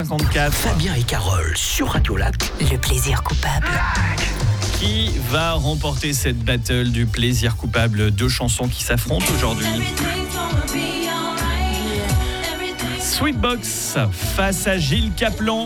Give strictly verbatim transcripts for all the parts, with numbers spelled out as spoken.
cinquante-quatre. Fabien et Carole sur Radio Lac. Le plaisir coupable. Qui va remporter cette battle du plaisir coupable? Deux chansons qui s'affrontent aujourd'hui. Sweetbox face à Gilles Caplan.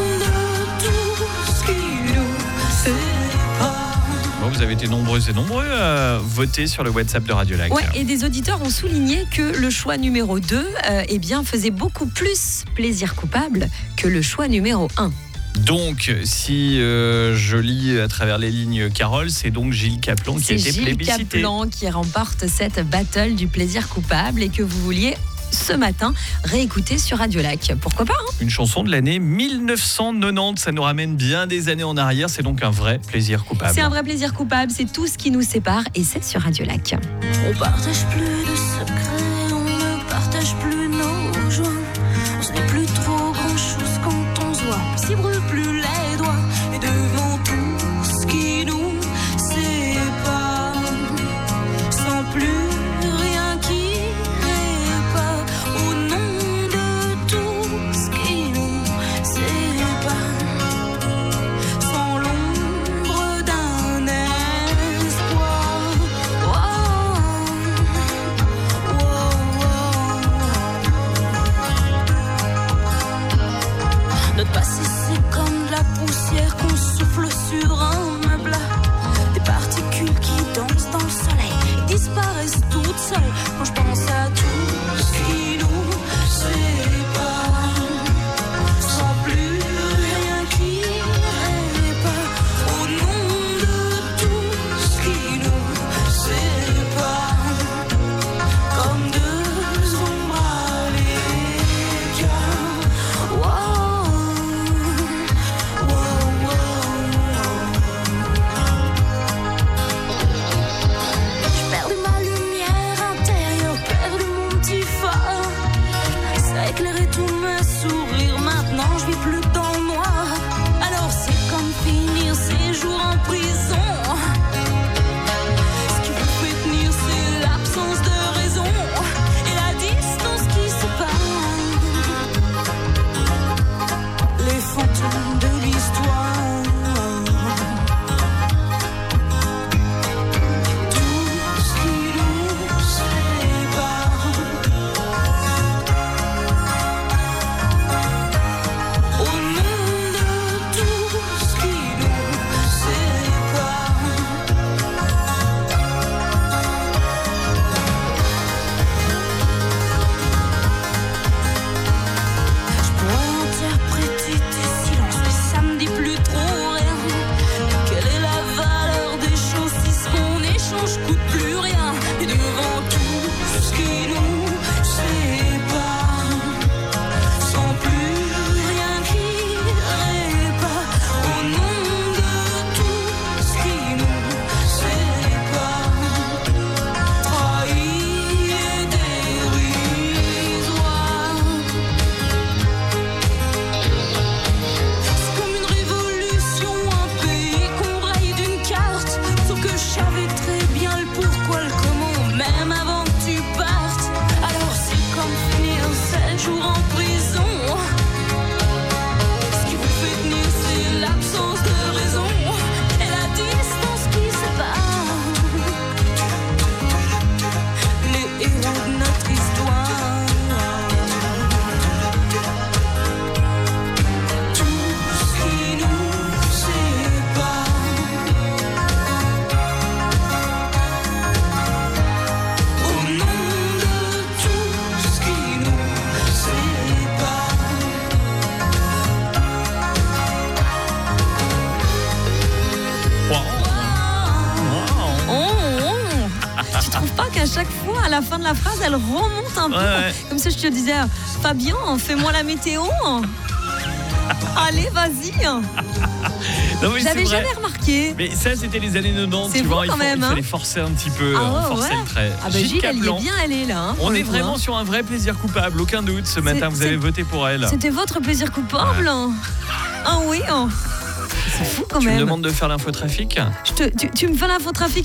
Bon, vous avez été nombreux et nombreux à voter sur le WhatsApp de Radio Lac. Ouais, et des auditeurs ont souligné que le choix numéro deux euh, eh bien, faisait beaucoup plus plaisir coupable que le choix numéro un. Donc, si euh, je lis à travers les lignes Carole, c'est donc Gilles Caplan qui C'est a été Gilles plébiscité. Caplan qui remporte cette battle du plaisir coupable et que vous vouliez ce matin réécouter sur Radio Lac. Pourquoi pas hein Une chanson de l'année mille neuf cent quatre-vingt-dix, ça nous ramène bien des années en arrière, c'est donc un vrai plaisir coupable. C'est un vrai plaisir coupable, c'est tout ce qui nous sépare et c'est sur Radio Lac. On partage plus de secrets, on ne partage plus nos joies. On se dit plus trop grand chose quand on se voit. On s'y brûle plus les doigts et devant tout ce qui nous sépare, sans plus rien qui répare. Au nom de tout ce qui nous sépare, sans l'ombre d'un espoir. Oh, oh, oh. Notre passé c'est comme de la poussière qu'on souffle sur un meuble. Des particules qui dansent dans le soleil et disparaissent toutes seules. Quand je pense à tout ce qui nous sépare, sans plus rien qui répare. Au nom de tout ce qui nous sépare, comme deux ombres à l'écart. Wow, wow, wow. J'ai perdu ma lumière intérieure, perdu mon petit phare. Ça éclairait tous mes sourires, maintenant je vis plus dans le noir. Alors c'est comme finir ces jours en prison. Ce qui vous fait tenir c'est l'absence de raison et la distance qui sépare les fantômes de l'histoire. Tout ce qui nous sépare, au nom de tout ce qui nous sépare. Je pourrais interpréter tes silences, mais ça me dit plus trop rien. Quelle est la valeur des choses si ce qu'on échange coûte plus rien? Et devant tout ce qui nous sépare, sans plus rien qui répare. Au nom de tout ce qui nous sépare, trahi et dérisoire. C'est comme une révolution, un pays qu'on raye d'une carte. Sauf que je savais très bien le pourquoi, le comment, même avant que tu partes. Alors c'est comme finir sept jours en prison. Ce qui vous fait tenir c'est l'absence de raison et la distance qui sépare les héros de notre histoire. Tout ce qui nous sépare, au nom de tout ce qui nous sépare. Wow. Wow. Oh, oh. Tu trouves pas qu'à chaque fois, à la fin de la phrase, elle remonte un peu Ouais, ouais. Comme ça, je te disais, Fabien, fais-moi la météo. Allez, vas-y. Non, mais c'est J'avais vrai. jamais remarqué. Mais ça, c'était les années quatre-vingt-dix, C'est tu beau vois, il, quand faut- même, il hein. fallait forcer un petit peu, Ah euh, ouais, forcer ouais. le trait. Ah bah Gilles, elle y est Caplan, bien allée là. hein, pour on le est coup, vraiment hein. sur un vrai plaisir coupable, aucun doute. Ce matin, vous c'est- avez voté pour elle. C'était votre plaisir coupable. Ah oui. hein. C'est fou quand Tu me même. demandes de faire l'infotrafic? Je te- tu, tu me fais l'infotrafic